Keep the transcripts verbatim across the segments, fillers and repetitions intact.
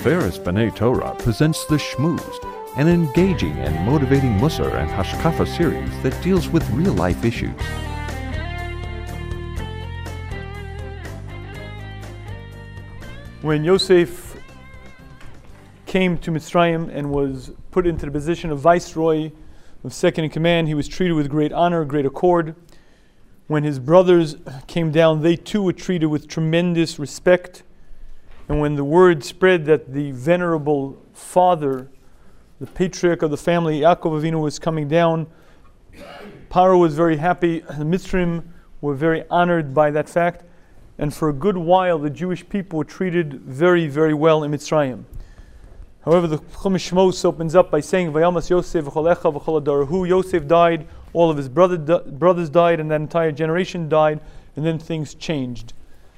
Tiferes B'nai Torah presents The Shmooze, an engaging and motivating Musar and Hashkafa series that deals with real-life issues. When Yosef came to Mitzrayim and was put into the position of viceroy, of second in command, he was treated with great honor, great accord. When his brothers came down, they too were treated with tremendous respect. And when the word spread that the venerable father, the patriarch of the family, Yaakov Avinu, was coming down, Paro was very happy. The Mitzrayim were very honored by that fact. And for a good while, the Jewish people were treated very, very well in Mitzrayim. However, the Chumash Shmos opens up by saying, "Vayamas Yosef v'cholecha v'chol adarahu." Yosef died, all of his brother, brothers died, and that entire generation died, and then things changed.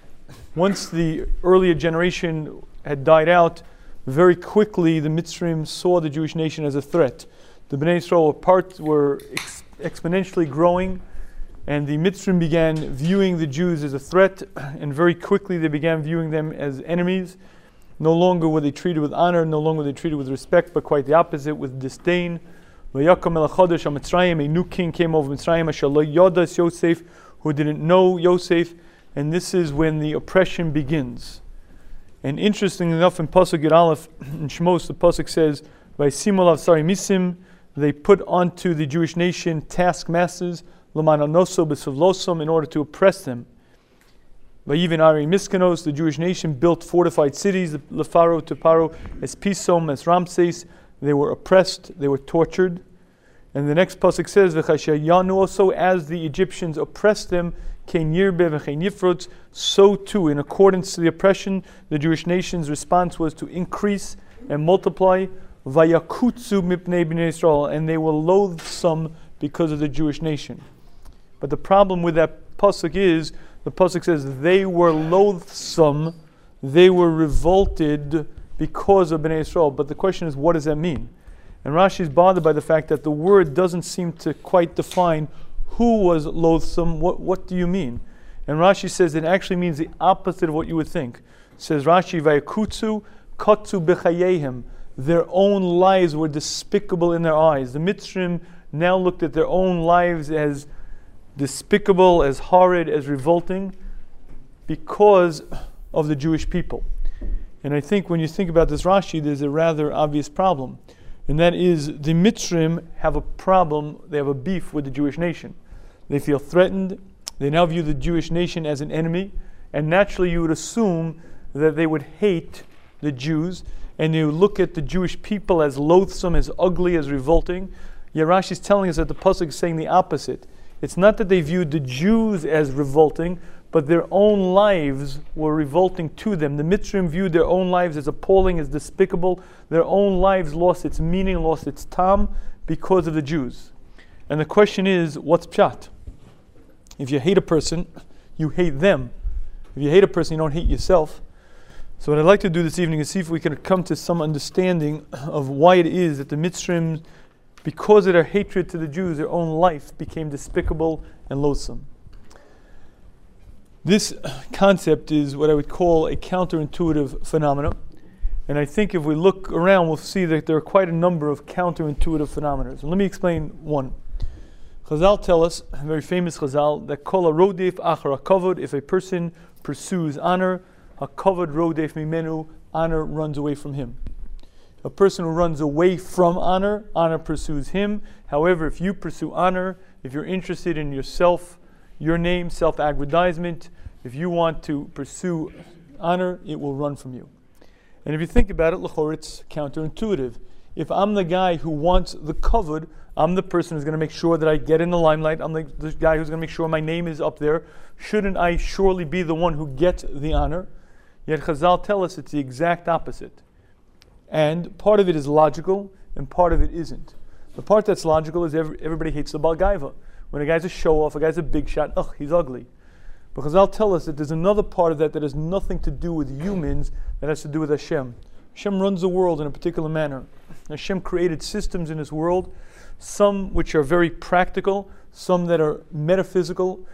Once the earlier generation had died out, very quickly the Mitzrayim saw the Jewish nation as a threat. The Bnei Yisrael were, part, were ex- exponentially growing, and the Mitzrayim began viewing the Jews as a threat, and very quickly they began viewing them as enemies. No longer were they treated with honor, no longer were they treated with respect, but quite the opposite, with disdain. Vayakam el Chodesh HaMitzrayim, a new king came over Mitzrayim, Asher lo yodas Yosef, who didn't know Yosef, and this is when the oppression begins. And interestingly enough, in Pasuk Yud Aleph, in Shmos, the Pasuk says, Vaysimu alav sari misim, they put onto the Jewish nation taskmasters, L'man anoso b'suvlosom, in order to oppress them. Vayivin Ari Miskanos, the Jewish nation built fortified cities, Lefaro to Paro, as Pisom, as Ramses. They were oppressed, they were tortured. And the next pasuk says, V'chasher yanu, also as the Egyptians oppressed them, Kein yirbe v'chein yifrutz, so too, in accordance to the oppression, the Jewish nation's response was to increase and multiply, Vayakutsu mipnei b'nei Yisrael, and they were loathsome because of the Jewish nation. But the problem with that pasuk is, the pasuk says they were loathsome, they were revolted because of Bnei Yisrael. But the question is, what does that mean? And Rashi is bothered by the fact that the word doesn't seem to quite define who was loathsome. What what do you mean? And Rashi says it actually means the opposite of what you would think. It says Rashi, Vayakutsu katsu b'chayehem. Their own lives were despicable in their eyes. The Mitzrayim now looked at their own lives as despicable, as horrid, as revolting, because of the Jewish people. And I think when you think about this Rashi, there's a rather obvious problem. And that is, the Mitzrayim have a problem, they have a beef with the Jewish nation. They feel threatened, they now view the Jewish nation as an enemy, and naturally you would assume that they would hate the Jews, and they would look at the Jewish people as loathsome, as ugly, as revolting. Yet Rashi is telling us that the pasuk is saying the opposite. It's not that they viewed the Jews as revolting, but their own lives were revolting to them. The Mitzrayim viewed their own lives as appalling, as despicable. Their own lives lost its meaning, lost its tam, because of the Jews. And the question is, what's pshat? If you hate a person, you hate them. If you hate a person, you don't hate yourself. So what I'd like to do this evening is see if we can come to some understanding of why it is that the Mitzrayim, because of their hatred to the Jews, their own life became despicable and loathsome. This concept is what I would call a counterintuitive phenomenon. And I think if we look around, we'll see that there are quite a number of counterintuitive phenomena. So let me explain one. Chazal tell us, a very famous Chazal, that kol harodef achar hakavod, if a person pursues honor, hakavod rodef mimenu, honor runs away from him. A person who runs away from honor, honor pursues him. However, if you pursue honor, if you're interested in yourself, your name, self-aggrandizement, if you want to pursue honor, it will run from you. And if you think about it, l'chor, it's counterintuitive. If I'm the guy who wants the kavod, I'm the person who's going to make sure that I get in the limelight, I'm the, the guy who's going to make sure my name is up there, shouldn't I surely be the one who gets the honor? Yet Chazal tell us it's the exact opposite. And part of it is logical, and part of it isn't. The part that's logical is every, everybody hates the Baal Gaiva. When a guy's a show-off, a guy's a big shot, ugh, he's ugly. But Chazal tell us that there's another part of that that has nothing to do with humans, that has to do with Hashem. Hashem runs the world in a particular manner. Hashem created systems in this world, some which are very practical, some that are metaphysical.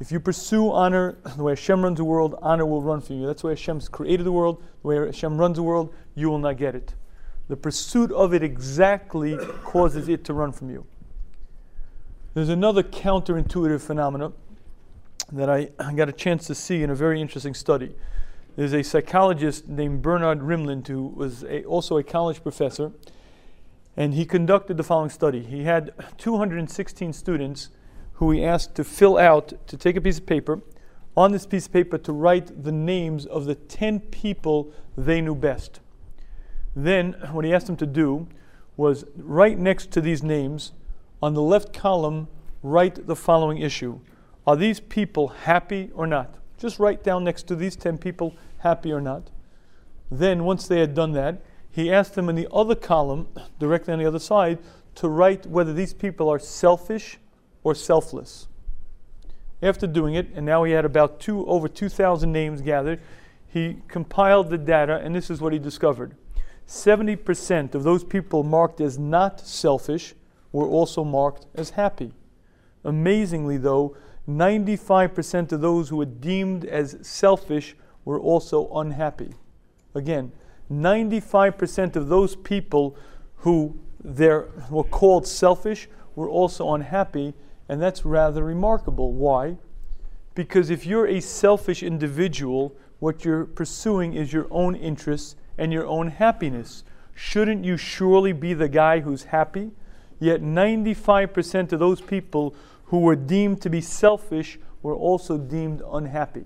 If you pursue honor, the way Hashem runs the world, honor will run from you. That's the way Hashem's created the world. The way Hashem runs the world, you will not get it. The pursuit of it exactly causes it to run from you. There's another counterintuitive phenomenon that I, I got a chance to see in a very interesting study. There's a psychologist named Bernard Rimland who was a, also a college professor, and he conducted the following study. He had two hundred sixteen students who he asked to fill out, to take a piece of paper, on this piece of paper to write the names of the ten people they knew best. Then, what he asked them to do was, right next to these names, on the left column, write the following issue. Are these people happy or not? Just write down next to these ten people, happy or not. Then, once they had done that, he asked them in the other column, directly on the other side, to write whether these people are selfish or selfless. After doing it, and now he had about two over two thousand names gathered, he compiled the data, and this is what he discovered. seventy percent of those people marked as not selfish were also marked as happy. Amazingly though, ninety-five percent of those who were deemed as selfish were also unhappy. Again, ninety-five percent of those people who there were called selfish were also unhappy, and that's rather remarkable. Why? Because if you're a selfish individual, what you're pursuing is your own interests and your own happiness. Shouldn't you surely be the guy who's happy? Yet ninety-five percent of those people who were deemed to be selfish were also deemed unhappy.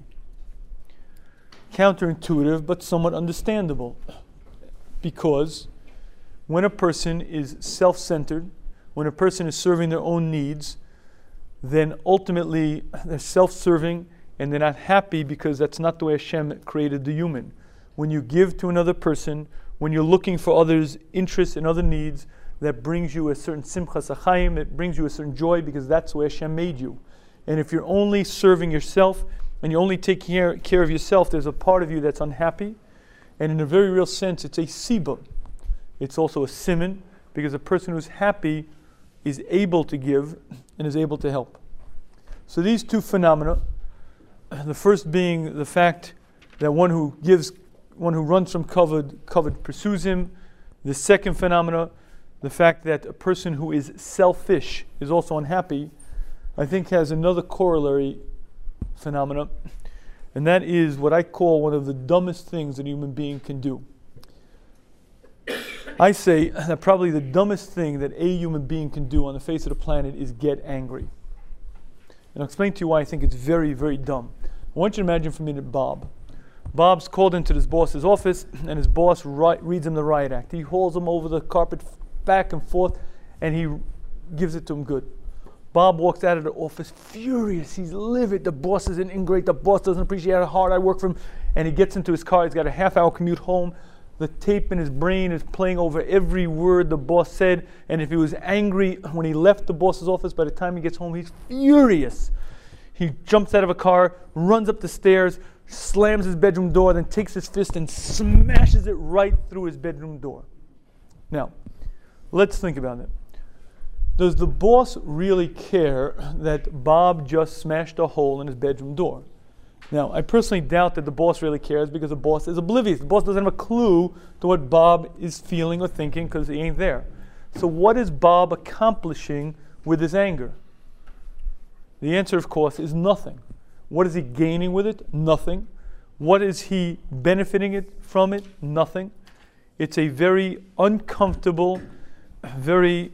Counterintuitive, but somewhat understandable. Because when a person is self-centered, when a person is serving their own needs, then ultimately they're self-serving and they're not happy, because that's not the way Hashem created the human. When you give to another person, when you're looking for others' interests and other needs, that brings you a certain simchas achayim, it brings you a certain joy, because that's the way Hashem made you. And if you're only serving yourself and you only take care, care of yourself, there's a part of you that's unhappy. And in a very real sense, it's a siba. It's also a siman, because a person who's happy is able to give and is able to help. So these two phenomena, the first being the fact that one who gives, one who runs from covet, covet pursues him. The second phenomena, the fact that a person who is selfish is also unhappy, I think has another corollary phenomena, and that is what I call one of the dumbest things that a human being can do. I say that probably the dumbest thing that a human being can do on the face of the planet is get angry. And I'll explain to you why I think it's very, very dumb. I want you to imagine for a minute Bob. Bob's called into his boss's office, and his boss ri- reads him the riot act. He hauls him over the carpet back and forth, and he gives it to him good. Bob walks out of the office furious. He's livid. The boss is an ingrate. The boss doesn't appreciate how hard I work for him. And he gets into his car. He's got a half-hour commute home. The tape in his brain is playing over every word the boss said. And if he was angry when he left the boss's office, by the time he gets home, he's furious. He jumps out of a car, runs up the stairs, slams his bedroom door, then takes his fist and smashes it right through his bedroom door. Now, let's think about it. Does the boss really care that Bob just smashed a hole in his bedroom door? Now, I personally doubt that the boss really cares, because the boss is oblivious. The boss doesn't have a clue to what Bob is feeling or thinking, because he ain't there. So what is Bob accomplishing with his anger? The answer, of course, is nothing. What is he gaining with it? Nothing. What is he benefiting it from it? Nothing. It's a very uncomfortable, very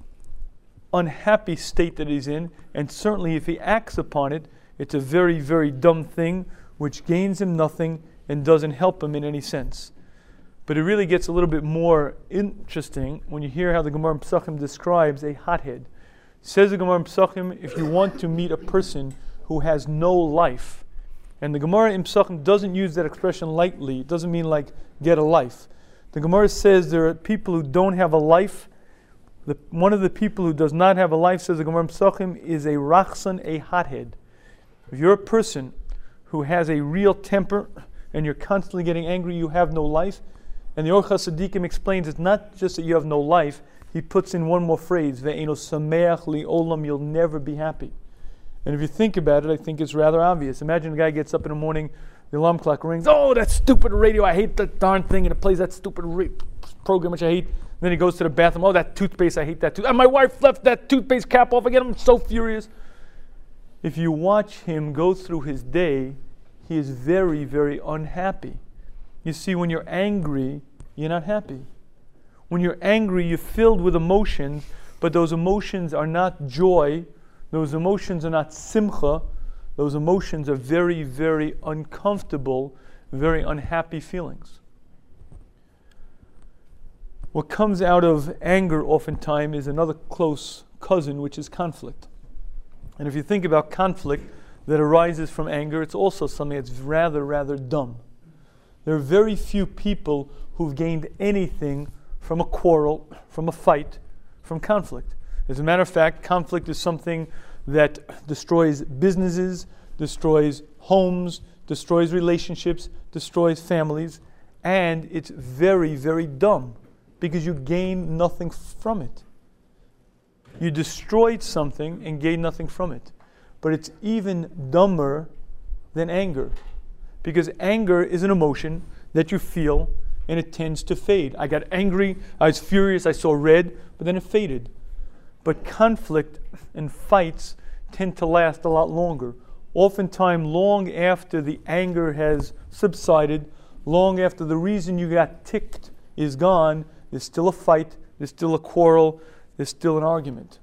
unhappy state that he's in, and certainly if he acts upon it, it's a very, very dumb thing which gains him nothing and doesn't help him in any sense. But it really gets a little bit more interesting when you hear how the Gemara in Pesachim describes a hothead. Says the Gemara in Pesachim, if you want to meet a person who has no life, and the Gemara in Pesachim doesn't use that expression lightly, it doesn't mean like get a life. The Gemara says there are people who don't have a life. The, one of the people who does not have a life, says the Gemara in Pesachim, is a rachsan, a hothead. If you're a person who has a real temper and you're constantly getting angry, you have no life. And the Orcha Sadiqim explains it's not just that you have no life, he puts in one more phrase, ve'eno sameach li'olam, you'll never be happy. And if you think about it, I think it's rather obvious. Imagine a guy gets up in the morning, the alarm clock rings, oh, that stupid radio, I hate that darn thing, and it plays that stupid ra- program which I hate. And then he goes to the bathroom, oh, that toothpaste, I hate that toothpaste. And my wife left that toothpaste cap off again, I'm so furious. If you watch him go through his day, he is very, very unhappy. You see, when you're angry, you're not happy. When you're angry, you're filled with emotions, but those emotions are not joy. Those emotions are not simcha. Those emotions are very, very uncomfortable, very unhappy feelings. What comes out of anger oftentimes is another close cousin, which is conflict. And if you think about conflict that arises from anger, it's also something that's rather, rather dumb. There are very few people who've gained anything from a quarrel, from a fight, from conflict. As a matter of fact, conflict is something that destroys businesses, destroys homes, destroys relationships, destroys families, and it's very, very dumb because you gain nothing from it. You destroyed something and gained nothing from it. But it's even dumber than anger, because anger is an emotion that you feel and it tends to fade. I got angry, I was furious, I saw red, but then it faded. But conflict and fights tend to last a lot longer. Oftentimes, long after the anger has subsided, long after the reason you got ticked is gone, there's still a fight, there's still a quarrel, there's still an argument.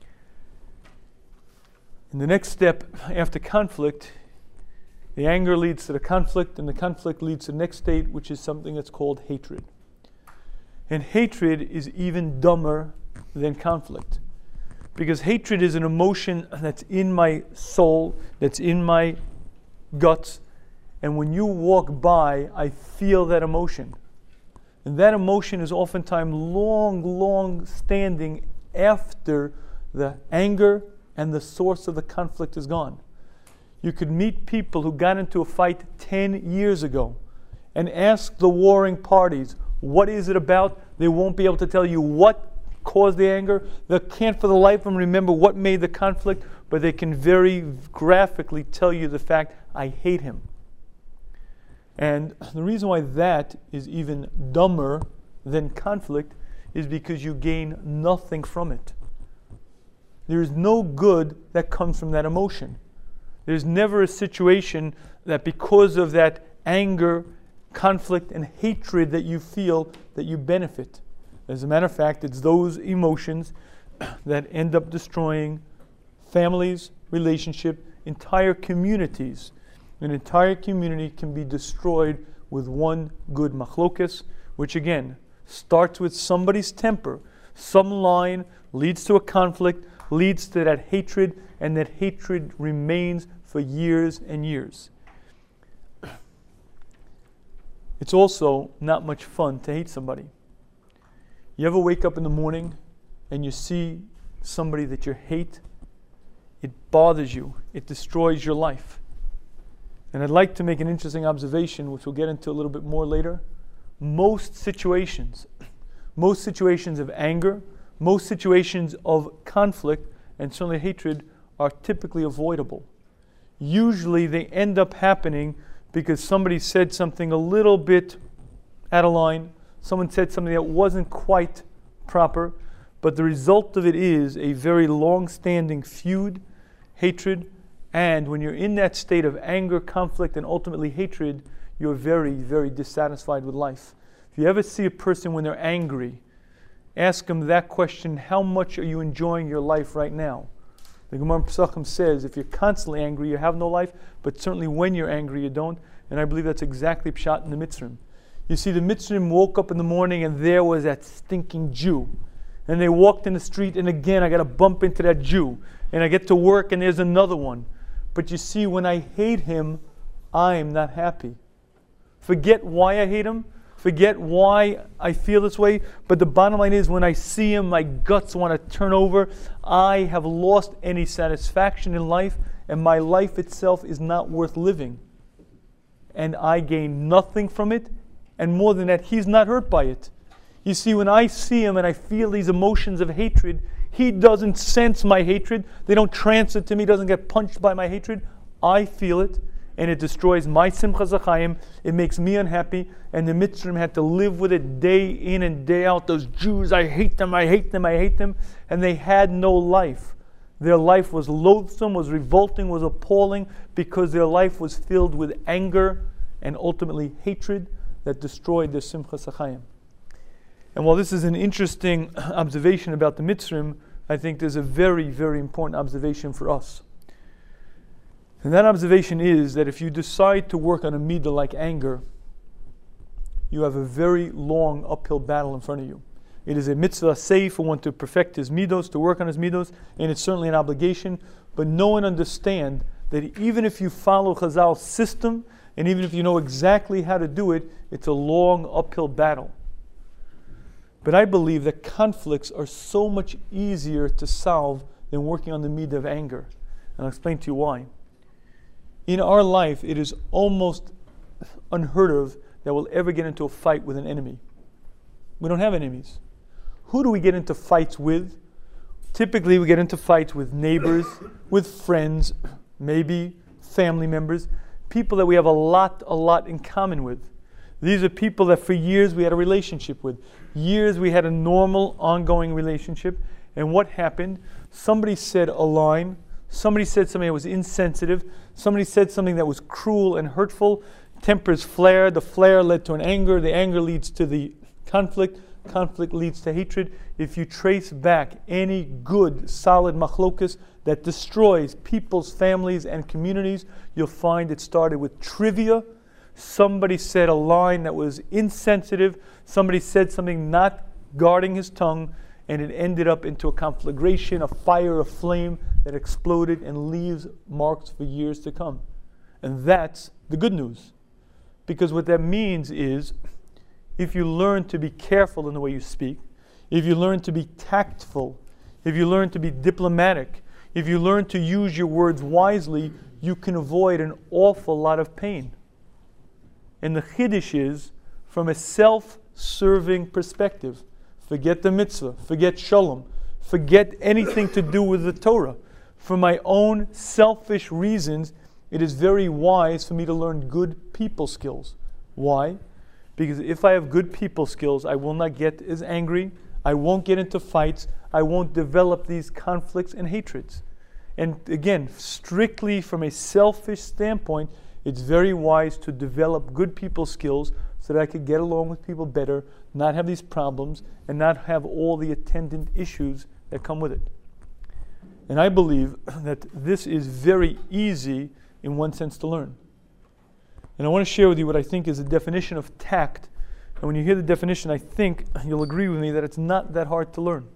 And the next step after conflict, the anger leads to the conflict, and the conflict leads to the next state, which is something that's called hatred. And hatred is even dumber than conflict, because hatred is an emotion that's in my soul, that's in my guts, and when you walk by, I feel that emotion. And that emotion is oftentimes long, long standing after the anger and the source of the conflict is gone. You could meet people who got into a fight ten years ago and ask the warring parties, what is it about? They won't be able to tell you what caused the anger. They can't for the life of them remember what made the conflict, but they can very graphically tell you the fact, I hate him. And the reason why that is even dumber than conflict is because you gain nothing from it. There is no good that comes from that emotion. There's never a situation that because of that anger, conflict, and hatred that you feel that you benefit. As a matter of fact, it's those emotions that end up destroying families, relationships, entire communities. An entire community can be destroyed with one good machlokas, which again starts with somebody's temper. Some line leads to a conflict, leads to that hatred, and that hatred remains for years and years. It's also not much fun to hate somebody. You ever wake up in the morning and you see somebody that you hate? It bothers you. It destroys your life. And I'd like to make an interesting observation, which we'll get into a little bit more later. Most situations, most situations of anger, most situations of conflict, and certainly hatred, are typically avoidable. Usually they end up happening because somebody said something a little bit out of line, someone said something that wasn't quite proper, but the result of it is a very long-standing feud, hatred, and when you're in that state of anger, conflict, and ultimately hatred, you're very, very dissatisfied with life. If you ever see a person when they're angry, ask them that question, how much are you enjoying your life right now? The Gemara Pesachim says, if you're constantly angry, you have no life, but certainly when you're angry, you don't. And I believe that's exactly pshat in the Mitzrim. You see, the Mitzrim woke up in the morning and there was that stinking Jew. And they walked in the street and again, I got to bump into that Jew. And I get to work and there's another one. But you see, when I hate him, I'm not happy. Forget why I hate him. Forget why I feel this way. But the bottom line is, when I see him, my guts want to turn over. I have lost any satisfaction in life, and my life itself is not worth living. And I gain nothing from it. And more than that, he's not hurt by it. You see, when I see him and I feel these emotions of hatred, He doesn't sense my hatred. They don't transit to me. He doesn't get punched by my hatred. I feel it, and it destroys my Simchas HaChaim. It makes me unhappy, and the Mitzrim had to live with it day in and day out. Those Jews, I hate them, I hate them, I hate them. And they had no life. Their life was loathsome, was revolting, was appalling, because their life was filled with anger and ultimately hatred that destroyed their Simchas HaChaim. And while this is an interesting observation about the Mitzrim, I think there's a very, very important observation for us. And that observation is that if you decide to work on a midah like anger, you have a very long uphill battle in front of you. It is a mitzvah say for one to perfect his midos, to work on his midos, and it's certainly an obligation. But know and understand that even if you follow Chazal's system, and even if you know exactly how to do it, it's a long uphill battle. But I believe that conflicts are so much easier to solve than working on the midah of anger. And I'll explain to you why. In our life, it is almost unheard of that we'll ever get into a fight with an enemy. We don't have enemies. Who do we get into fights with? Typically, we get into fights with neighbors, with friends, maybe family members, people that we have a lot, a lot in common with. These are people that for years we had a relationship with. Years we had a normal, ongoing relationship. And what happened? Somebody said a line. Somebody said something that was insensitive. Somebody said something that was cruel and hurtful. Tempers flared. The flare led to an anger. The anger leads to the conflict. Conflict leads to hatred. If you trace back any good, solid machlokas that destroys people's families and communities, you'll find it started with trivia. Somebody said a line that was insensitive. Somebody said something not guarding his tongue, and it ended up into a conflagration, a fire, a flame that exploded and leaves marks for years to come. And that's the good news. Because what that means is, if you learn to be careful in the way you speak, if you learn to be tactful, if you learn to be diplomatic, if you learn to use your words wisely, you can avoid an awful lot of pain. And the chiddush is, from a self-serving perspective, forget the mitzvah, forget shalom, forget anything to do with the Torah. For my own selfish reasons, it is very wise for me to learn good people skills. Why? Because if I have good people skills, I will not get as angry, I won't get into fights, I won't develop these conflicts and hatreds. And again, strictly from a selfish standpoint, it's very wise to develop good people skills so that I could get along with people better, not have these problems, and not have all the attendant issues that come with it. And I believe that this is very easy in one sense to learn. And I want to share with you what I think is a definition of tact. And when you hear the definition, I think you'll agree with me that it's not that hard to learn.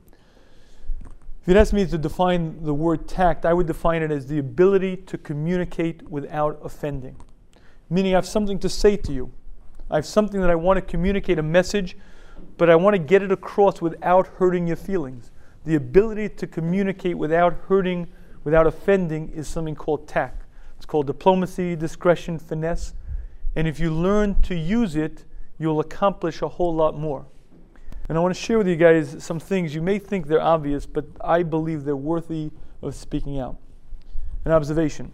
If you'd ask me to define the word tact, I would define it as the ability to communicate without offending. Meaning I have something to say to you. I have something that I want to communicate, a message, but I want to get it across without hurting your feelings. The ability to communicate without hurting, without offending, is something called tact. It's called diplomacy, discretion, finesse. And if you learn to use it, you'll accomplish a whole lot more. And I want to share with you guys some things. You may think they're obvious, but I believe they're worthy of speaking out. An observation.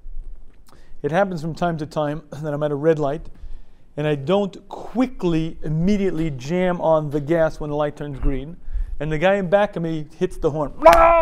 It happens from time to time that I'm at a red light, and I don't quickly, immediately jam on the gas when the light turns green, and the guy in back of me hits the horn,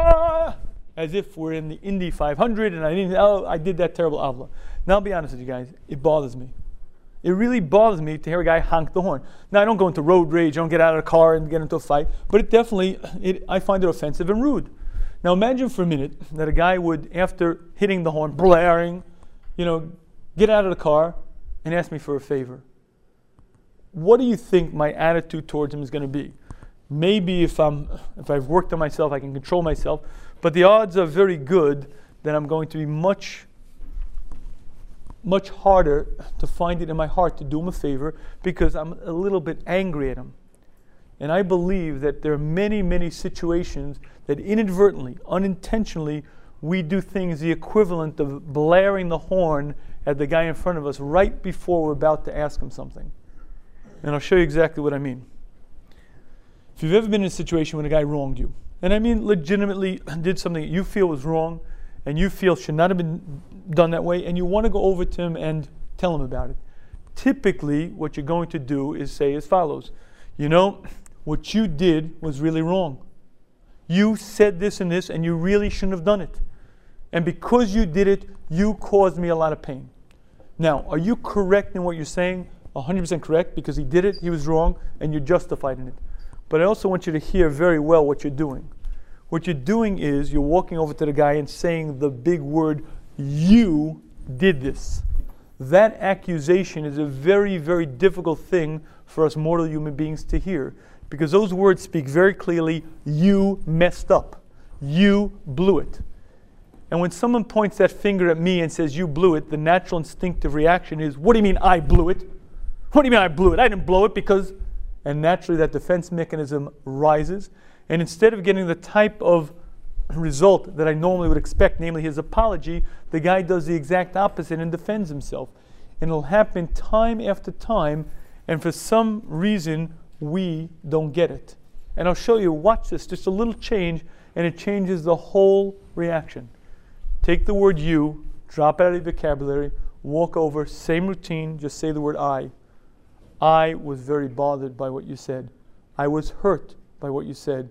as if we're in the Indy five hundred, and I didn't. Oh, I did that terrible avla. Now, I'll be honest with you guys. It bothers me. It really bothers me to hear a guy honk the horn. Now, I don't go into road rage, I don't get out of the car and get into a fight, but it definitely, it, I find it offensive and rude. Now, imagine for a minute that a guy would, after hitting the horn, blaring, you know, get out of the car and ask me for a favor. What do you think my attitude towards him is going to be? Maybe if I'm, if I've worked on myself, I can control myself, but the odds are very good that I'm going to be much much harder to find it in my heart to do him a favor because I'm a little bit angry at him. And I believe that there are many, many situations that inadvertently, unintentionally, we do things the equivalent of blaring the horn at the guy in front of us right before we're about to ask him something. And I'll show you exactly what I mean. If you've ever been in a situation when a guy wronged you, and I mean legitimately did something that you feel was wrong, and you feel should not have been done that way, and you want to go over to him and tell him about it. Typically, what you're going to do is say as follows: you know, what you did was really wrong. You said this and this, and you really shouldn't have done it. And because you did it, you caused me a lot of pain. Now, are you correct in what you're saying? one hundred percent correct, because he did it, he was wrong, and you're justified in it. But I also want you to hear very well what you're doing. What you're doing is you're walking over to the guy and saying the big word, you did this. That accusation is a very, very difficult thing for us mortal human beings to hear, because those words speak very clearly, you messed up. You blew it. And when someone points that finger at me and says, you blew it, the natural instinctive reaction is, what do you mean I blew it? What do you mean I blew it? I didn't blow it because... And naturally that defense mechanism rises. And instead of getting the type of result that I normally would expect, namely his apology, the guy does the exact opposite and defends himself. And it'll happen time after time, and for some reason, we don't get it. And I'll show you, watch this, just a little change, and it changes the whole reaction. Take the word you, drop it out of your vocabulary, walk over, same routine, just say the word I. I was very bothered by what you said. I was hurt by what you said.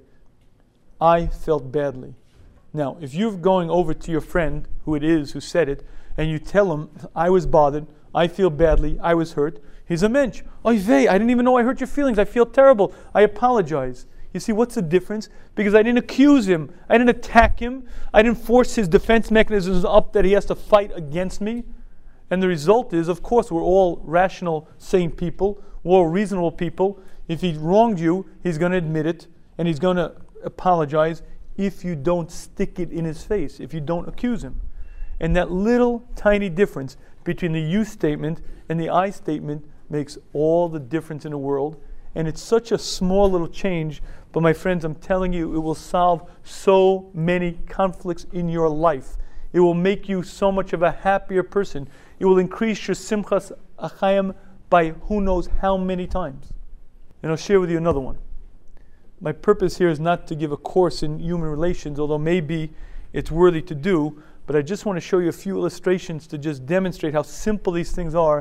I felt badly. Now, if you're going over to your friend, who it is who said it, and you tell him, I was bothered, I feel badly, I was hurt, he's a mensch. Oy vey, I didn't even know I hurt your feelings, I feel terrible, I apologize. You see, what's the difference? Because I didn't accuse him, I didn't attack him, I didn't force his defense mechanisms up that he has to fight against me. And the result is, of course, we're all rational, sane people, we're all reasonable people. If he wronged you, he's going to admit it, and he's going to apologize if you don't stick it in his face, if you don't accuse him. And that little tiny difference between the you statement and the I statement makes all the difference in the world. And it's such a small little change, but my friends, I'm telling you, it will solve so many conflicts in your life. It will make you so much of a happier person. It will increase your simchas achayim by who knows how many times. And I'll share with you another one. My purpose here is not to give a course in human relations, although maybe it's worthy to do, but I just want to show you a few illustrations to just demonstrate how simple these things are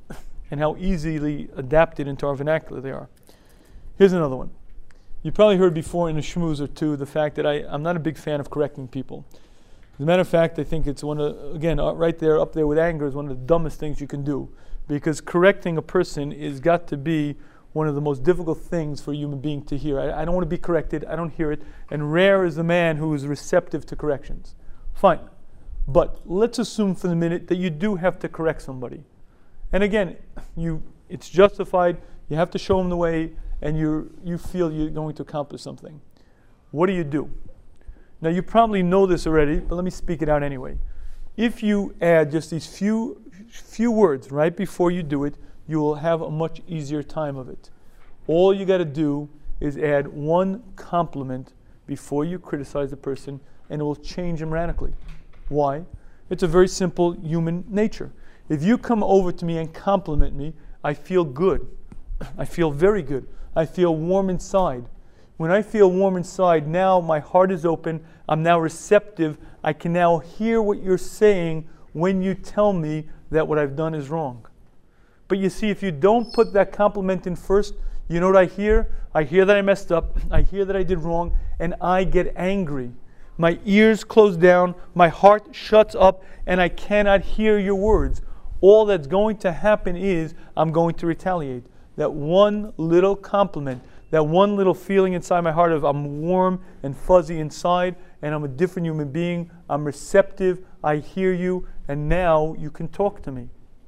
and how easily adapted into our vernacular they are. Here's another one. You probably heard before in a shmooze or two the fact that I, I'm not a big fan of correcting people. As a matter of fact, I think it's one of, again, right there, up there with anger, is one of the dumbest things you can do. Because correcting a person is got to be one of the most difficult things for a human being to hear. I, I don't want to be corrected, I don't hear it, and rare is the man who is receptive to corrections. Fine. But let's assume for the minute that you do have to correct somebody. And again, you, it's justified, you have to show them the way, and you're, you feel you're going to accomplish something. What do you do? Now you probably know this already, but let me speak it out anyway. If you add just these few, few words right before you do it, you will have a much easier time of it. All you got to do is add one compliment before you criticize the person, and it will change him radically. Why? It's a very simple human nature. If you come over to me and compliment me, I feel good. I feel very good. I feel warm inside. When I feel warm inside, now my heart is open. I'm now receptive. I can now hear what you're saying when you tell me that what I've done is wrong. But you see, if you don't put that compliment in first, you know what I hear? I hear that I messed up. I hear that I did wrong, and I get angry. My ears close down, my heart shuts up, and I cannot hear your words. All that's going to happen is I'm going to retaliate. That one little compliment, that one little feeling inside my heart of I'm warm and fuzzy inside, and I'm a different human being, I'm receptive, I hear you, and now you can talk to me.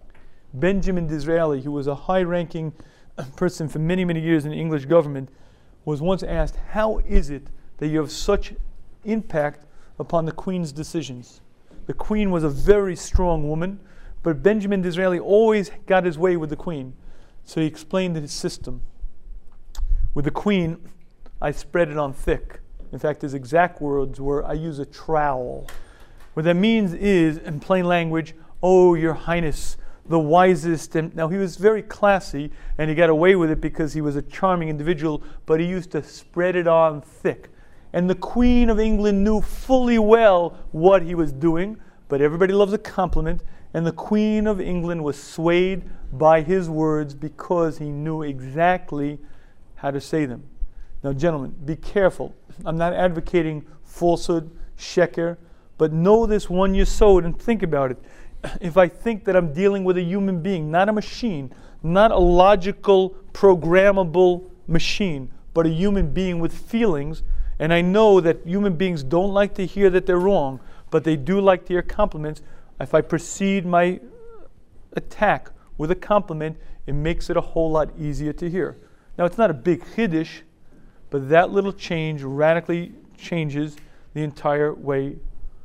Benjamin Disraeli, who was a high-ranking person for many, many years in the English government, was once asked, how is it that you have such impact upon the Queen's decisions? The Queen was a very strong woman, but Benjamin Disraeli always got his way with the Queen. So he explained his system. With the Queen, I spread it on thick. In fact, his exact words were, I use a trowel. What that means is, in plain language, oh, Your Highness, the wisest. And now he was very classy, and he got away with it because he was a charming individual, but he used to spread it on thick. And the Queen of England knew fully well what he was doing, but everybody loves a compliment, and the Queen of England was swayed by his words because he knew exactly how to say them. Now, gentlemen, be careful. I'm not advocating falsehood, sheker, but know this one yesod and think about it. If I think that I'm dealing with a human being, not a machine, not a logical, programmable machine, but a human being with feelings, and I know that human beings don't like to hear that they're wrong, but they do like to hear compliments. If I precede my attack with a compliment, it makes it a whole lot easier to hear. Now, it's not a big chiddush, but that little change radically changes the entire way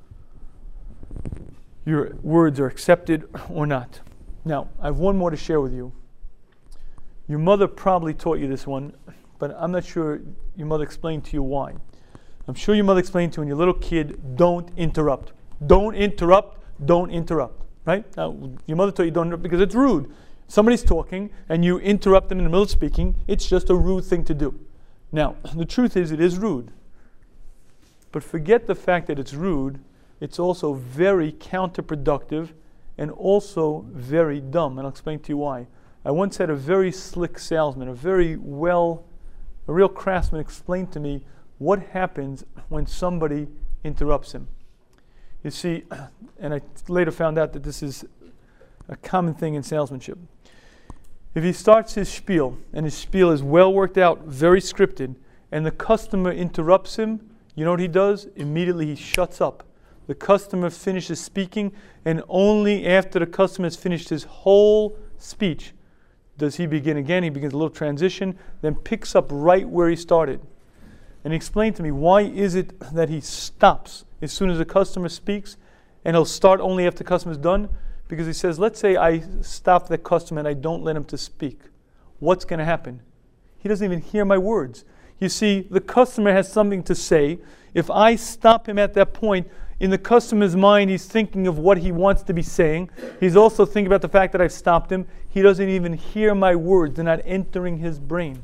your words are accepted or not. Now, I have one more to share with you. Your mother probably taught you this one, but I'm not sure your mother explained to you why. I'm sure your mother explained to you when you're a little kid, don't interrupt. Don't interrupt, don't interrupt, right? Now, your mother taught you don't interrupt because it's rude. Somebody's talking and you interrupt them in the middle of speaking, it's just a rude thing to do. Now, the truth is it is rude. But forget the fact that it's rude, it's also very counterproductive and also very dumb, and I'll explain to you why. I once had a very slick salesman, a very well, a real craftsman explain to me what happens when somebody interrupts him. You see, and I later found out that this is a common thing in salesmanship. If he starts his spiel, and his spiel is well worked out, very scripted, and the customer interrupts him, you know what he does? Immediately he shuts up. The customer finishes speaking, and only after the customer has finished his whole speech does he begin again. He begins a little transition, then picks up right where he started. And he explained to me, why is it that he stops as soon as the customer speaks, and he'll start only after the customer's done? Because he says, let's say I stop the customer and I don't let him to speak. What's going to happen? He doesn't even hear my words. You see, the customer has something to say. If I stop him at that point, in the customer's mind, he's thinking of what he wants to be saying. He's also thinking about the fact that I've stopped him. He doesn't even hear my words. They're not entering his brain.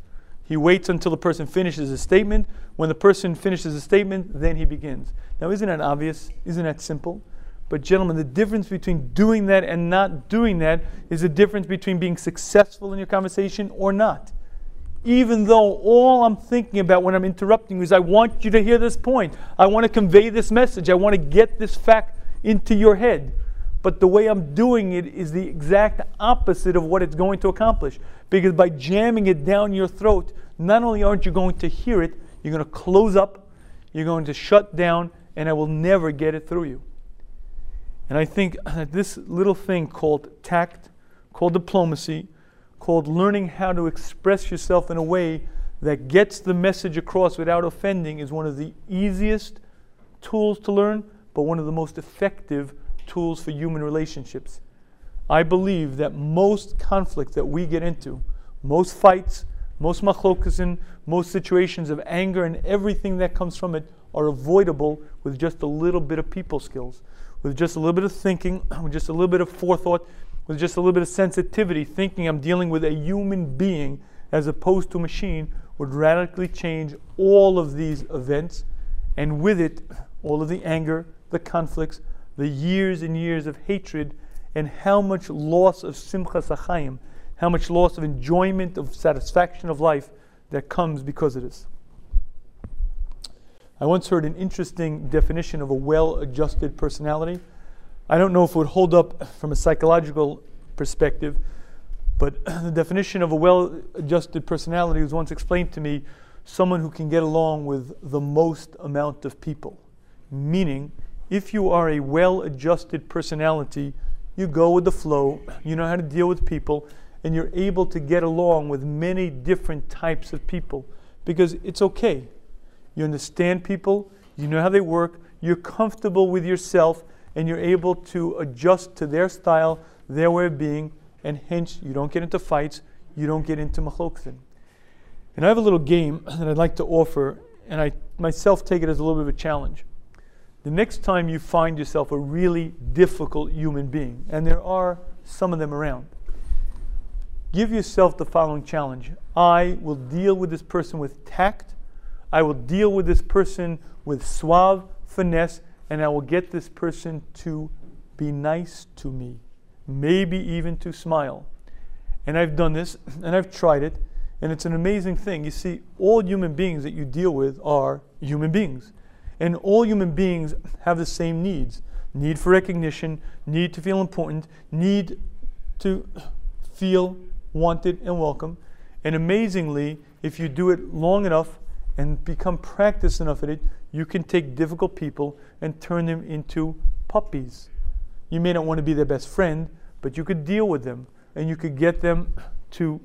He waits until the person finishes a statement. When the person finishes a statement, then he begins. Now, isn't that obvious? Isn't that simple? But gentlemen, the difference between doing that and not doing that is the difference between being successful in your conversation or not. Even though all I'm thinking about when I'm interrupting you is I want you to hear this point. I want to convey this message. I want to get this fact into your head. But the way I'm doing it is the exact opposite of what it's going to accomplish. Because by jamming it down your throat, not only aren't you going to hear it, you're going to close up, you're going to shut down, and I will never get it through you. And I think that this little thing called tact, called diplomacy, called learning how to express yourself in a way that gets the message across without offending is one of the easiest tools to learn, but one of the most effective tools for human relationships. I believe that most conflicts that we get into, most fights, most machlokasin, most situations of anger and everything that comes from it are avoidable with just a little bit of people skills, with just a little bit of thinking, with just a little bit of forethought, with just a little bit of sensitivity, thinking I'm dealing with a human being as opposed to a machine would radically change all of these events, and with it, all of the anger, the conflicts, the years and years of hatred, and how much loss of simchas achayim, how much loss of enjoyment, of satisfaction of life that comes because of this. I once heard an interesting definition of a well-adjusted personality. I don't know if it would hold up from a psychological perspective, but the definition of a well-adjusted personality was once explained to me, someone who can get along with the most amount of people. Meaning, if you are a well-adjusted personality, you go with the flow, you know how to deal with people, and you're able to get along with many different types of people because it's okay. You understand people, you know how they work, you're comfortable with yourself, and you're able to adjust to their style, their way of being, and hence you don't get into fights, you don't get into machloksin. And I have a little game that I'd like to offer, and I myself take it as a little bit of a challenge. The next time you find yourself a really difficult human being, and there are some of them around, give yourself the following challenge. I will deal with this person with tact, I will deal with this person with suave finesse, and I will get this person to be nice to me, maybe even to smile. And I've done this, and I've tried it, and it's an amazing thing. You see, all human beings that you deal with are human beings. And all human beings have the same needs. Need for recognition, need to feel important, need to feel wanted and welcome. And amazingly, if you do it long enough and become practiced enough at it, you can take difficult people and turn them into puppies. You may not want to be their best friend, but you could deal with them and you could get them to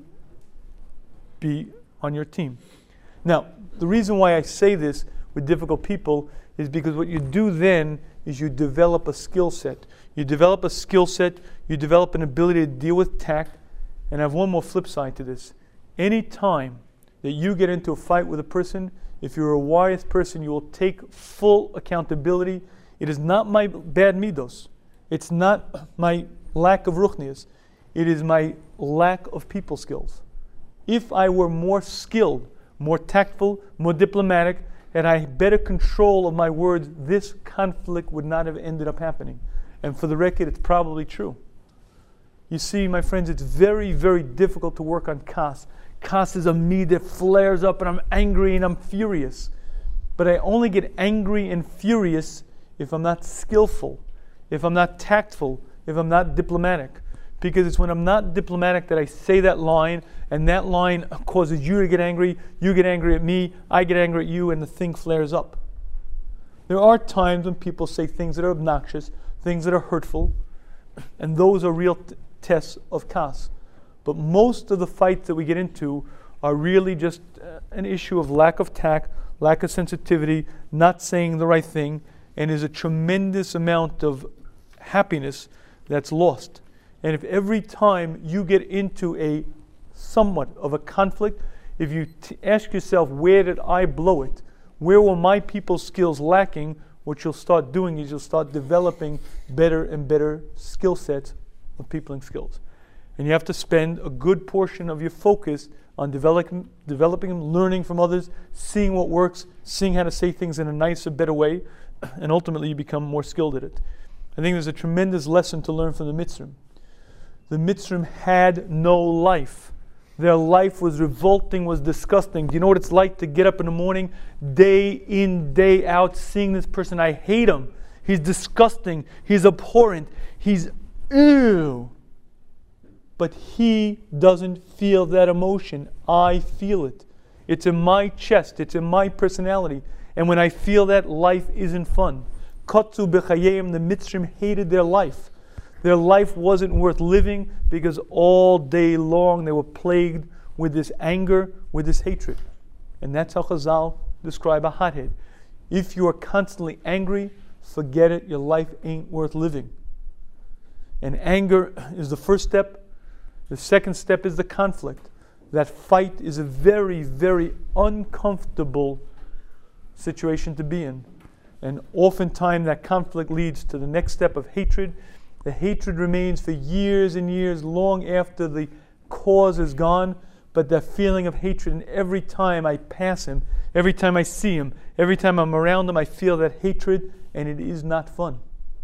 be on your team. Now, the reason why I say this with difficult people is because what you do then is you develop a skill set. You develop a skill set, you develop an ability to deal with tact, and I have one more flip side to this. Any time that you get into a fight with a person, if you're a wise person, you will take full accountability. It is not my bad midos. It's not my lack of ruchnias. It is my lack of people skills. If I were more skilled, more tactful, more diplomatic, and I had better control of my words, this conflict would not have ended up happening. And for the record, it's probably true. You see, my friends, it's very, very difficult to work on kas. Kas is a me that flares up and I'm angry and I'm furious. But I only get angry and furious if I'm not skillful, if I'm not tactful, if I'm not diplomatic. Because it's when I'm not diplomatic that I say that line, and that line causes you to get angry, you get angry at me, I get angry at you, and the thing flares up. There are times when people say things that are obnoxious, things that are hurtful, and those are real t- tests of kas. But most of the fights that we get into are really just uh, an issue of lack of tact, lack of sensitivity, not saying the right thing, and there's a tremendous amount of happiness that's lost. And if every time you get into a somewhat of a conflict, if you t- ask yourself, where did I blow it? Where were my people skills lacking? What you'll start doing is you'll start developing better and better skill sets of peopling skills. And you have to spend a good portion of your focus on developing, developing them, learning from others, seeing what works, seeing how to say things in a nicer, better way, and ultimately you become more skilled at it. I think there's a tremendous lesson to learn from the Mitzrim. The Mitzrim had no life. Their life was revolting, was disgusting. Do you know what it's like to get up in the morning, day in, day out, seeing this person? I hate him. He's disgusting. He's abhorrent. He's ew. But he doesn't feel that emotion. I feel it. It's in my chest. It's in my personality. And when I feel that, life isn't fun. Katsu b'chayim, the Mitzrim hated their life. Their life wasn't worth living because all day long they were plagued with this anger, with this hatred. And that's how Chazal describe a hothead. If you are constantly angry, forget it, your life ain't worth living. And anger is the first step. The second step is the conflict. That fight is a very, very uncomfortable situation to be in. And oftentimes that conflict leads to the next step of hatred. The hatred remains for years and years, long after the cause is gone. But that feeling of hatred, and every time I pass him, every time I see him, every time I'm around him, I feel that hatred, and it is not fun.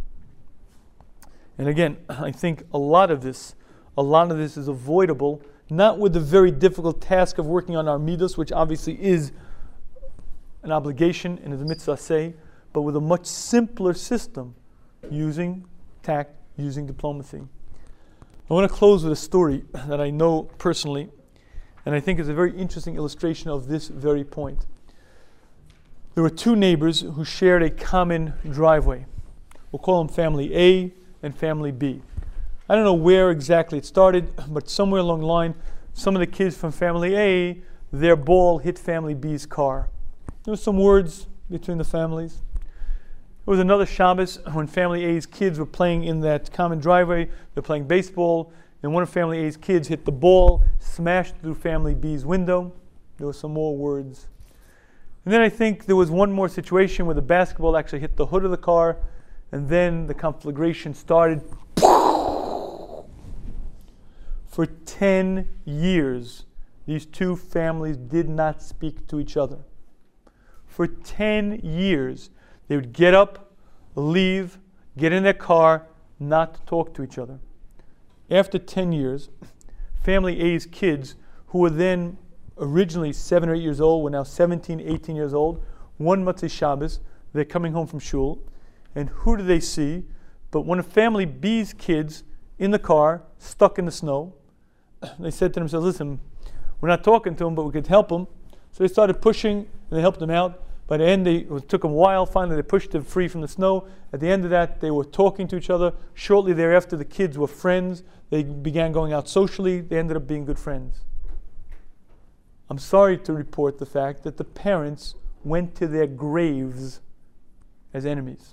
And again, I think a lot of this, a lot of this is avoidable, not with the very difficult task of working on our midos, which obviously is an obligation and is a mitzvah say, but with a much simpler system, using tact, using diplomacy. I want to close with a story that I know personally, and I think is a very interesting illustration of this very point. There were two neighbors who shared a common driveway. We'll call them family A and family B. I don't know where exactly it started, but somewhere along the line, some of the kids from family A, their ball hit family B's car. There were some words between the families. It was another Shabbos when family A's kids were playing in that common driveway. They're playing baseball, and one of family A's kids hit the ball, smashed through family B's window. There were some more words. And then I think there was one more situation where the basketball actually hit the hood of the car, and then the conflagration started. For ten years, these two families did not speak to each other. For ten years, they would get up, leave, get in their car, not talk to each other. After ten years, family A's kids, who were then originally seven or eight years old, were now seventeen, eighteen years old. One Motzei Shabbos, they're coming home from shul, and who do they see but one of family B's kids in the car, stuck in the snow. They said to themselves, listen, we're not talking to him, but we could help him. So they started pushing, and they helped him out. By the end, they, it took them a while. Finally, they pushed him free from the snow. At the end of that, they were talking to each other. Shortly thereafter, the kids were friends. They began going out socially. They ended up being good friends. I'm sorry to report the fact that the parents went to their graves as enemies.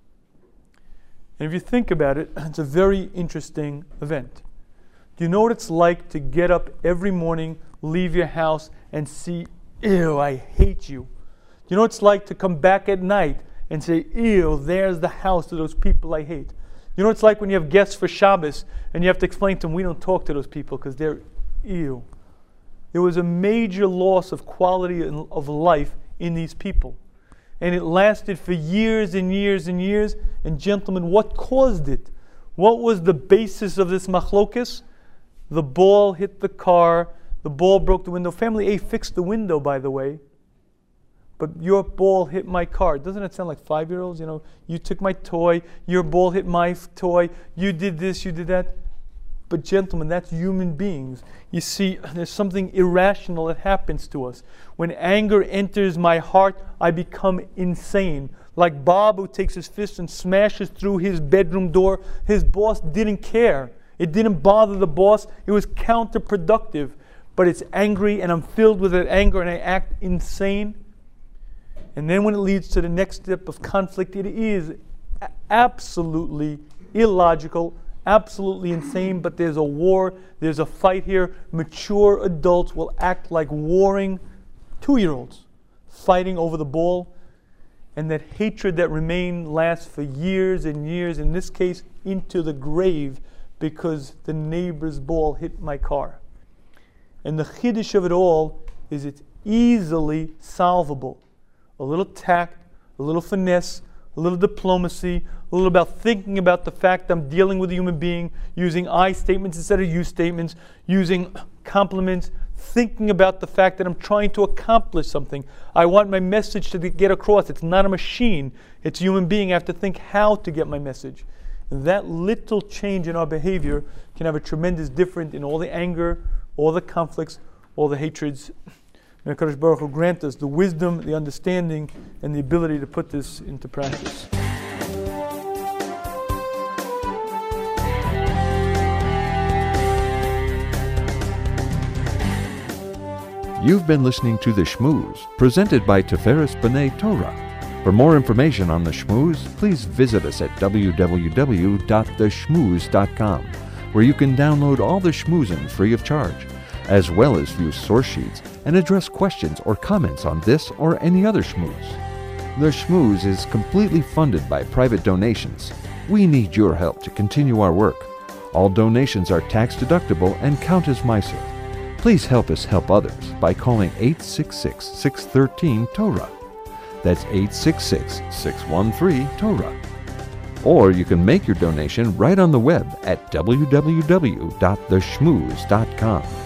And if you think about it, it's a very interesting event. Do you know what it's like to get up every morning, leave your house, and see, ew, I hate you? Do you know what it's like to come back at night and say, ew, there's the house of those people I hate? You know what it's like when you have guests for Shabbos and you have to explain to them, we don't talk to those people because they're ew. There was a major loss of quality of life in these people. And it lasted for years and years and years. And gentlemen, what caused it? What was the basis of this machlokes? The ball hit the car. The ball broke the window. Family A fixed the window, by the way. But your ball hit my car. Doesn't it sound like five-year-olds? You know, you took my toy. Your ball hit my f- toy. You did this, you did that. But gentlemen, that's human beings. You see, there's something irrational that happens to us. When anger enters my heart, I become insane. Like Bob, who takes his fist and smashes through his bedroom door. His boss didn't care. It didn't bother the boss. It was counterproductive. But it's angry, and I'm filled with that anger, and I act insane. And then when it leads to the next step of conflict, it is absolutely illogical, absolutely insane, but there's a war, there's a fight here. Mature adults will act like warring two-year-olds, fighting over the ball. And that hatred that remains lasts for years and years, in this case, into the grave, because the neighbor's ball hit my car. And the chiddush of it all is it's easily solvable. A little tact, a little finesse, a little diplomacy, a little about thinking about the fact I'm dealing with a human being, using I statements instead of you statements, using compliments, thinking about the fact that I'm trying to accomplish something. I want my message to get across. It's not a machine. It's a human being. I have to think how to get my message. And that little change in our behavior can have a tremendous difference in all the anger, all the conflicts, all the hatreds. May HaKadosh Baruch Hu grant us the wisdom, the understanding, and the ability to put this into practice. You've been listening to The Shmooze, presented by Tiferes B'nai Torah. For more information on The Shmooze, please visit us at w w w dot the shmooze dot com, where you can download all the Shmoozin free of charge, as well as view source sheets and address questions or comments on this or any other Shmooze. The Shmooze is completely funded by private donations. We need your help to continue our work. All donations are tax deductible and count as Meiser. Please help us help others by calling eight six six, six one three, Torah. That's eight six six, six one three, Torah. Or you can make your donation right on the web at w w w dot the shmooze dot com.